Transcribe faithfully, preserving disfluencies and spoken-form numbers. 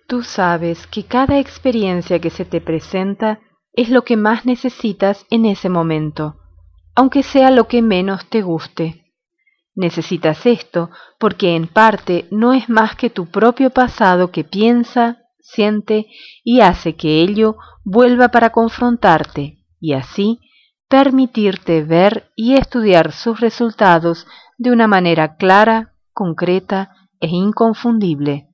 Tú sabes que cada experiencia que se te presenta es lo que más necesitas en ese momento, aunque sea lo que menos te guste. Necesitas esto porque en parte no es más que tu propio pasado que piensa, siente y hace que ello vuelva para confrontarte y así permitirte ver y estudiar sus resultados de una manera clara, concreta e inconfundible.